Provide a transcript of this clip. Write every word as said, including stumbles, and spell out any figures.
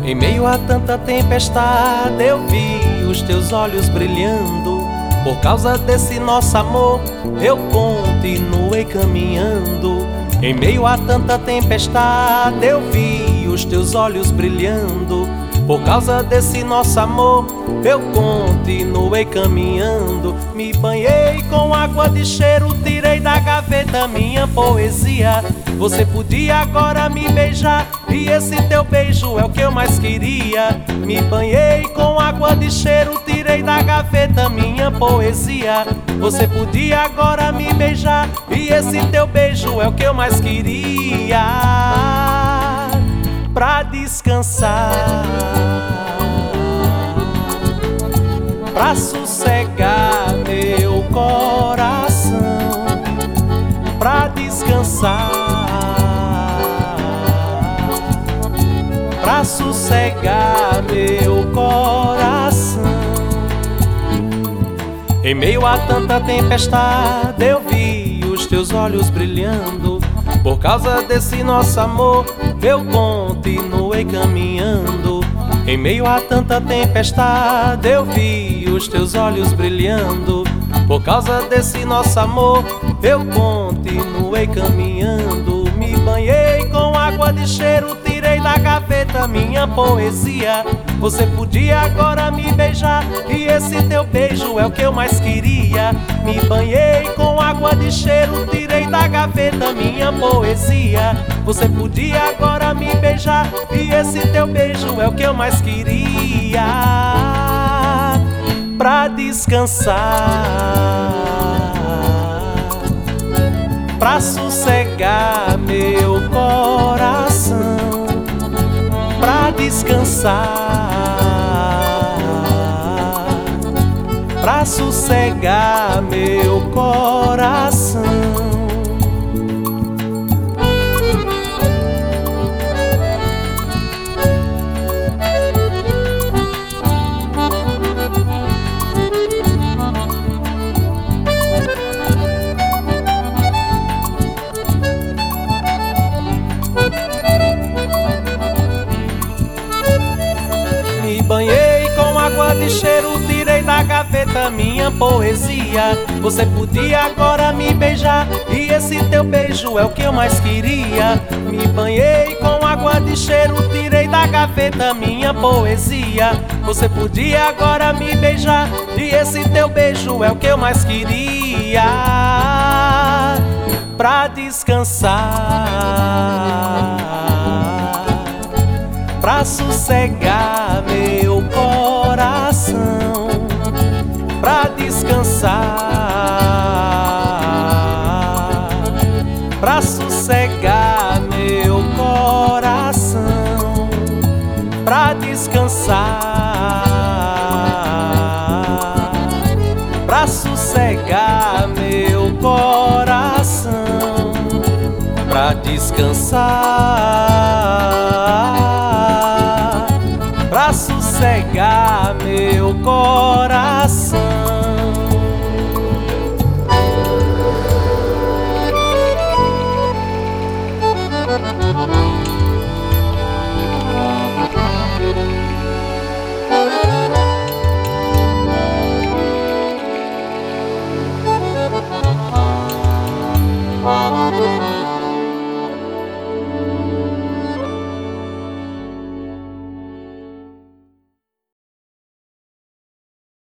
Em meio a tanta tempestade eu vi os teus olhos brilhando. Por causa desse nosso amor eu continuei caminhando. Em meio a tanta tempestade eu vi os teus olhos brilhando. Por causa desse nosso amor eu continuei caminhando. Me banhei com água de cheiro, tirei da gaveta minha poesia. Você podia agora me beijar, e esse teu beijo é o que eu mais queria. Me banhei com água de cheiro, tirei da gaveta minha poesia. Você podia agora me beijar, e esse teu beijo é o que eu mais queria. Pra descansar, pra sossegar meu coração, pra descansar, pra sossegar meu coração. Em meio a tanta tempestade eu vi os teus olhos brilhando. Por causa desse nosso amor eu continuei caminhando. Em meio a tanta tempestade eu vi os teus olhos brilhando. Por causa desse nosso amor eu continuei caminhando. Me banhei com água de cheiro, tirei da gaveta minha poesia. Você podia agora me beijar, e esse teu beijo é o que eu mais queria. Me banhei com água de cheiro, tirei da gaveta minha poesia. Você podia agora me beijar, e esse teu beijo é o que eu mais queria. Pra descansar, pra sossegar meu coração, pra descansar, pra sossegar meu coração. Me banhei com água de cheiro, tirei da gaveta minha poesia. Você podia agora me beijar, e esse teu beijo é o que eu mais queria. Me banhei com água de cheiro, tirei da gaveta minha poesia. Você podia agora me beijar, e esse teu beijo é o que eu mais queria. Pra descansar, pra sossegar meu coração, pra descansar, pra sossegar meu coração, pra descansar, pra sossegar meu coração, pra descansar, pra sossegar meu coração.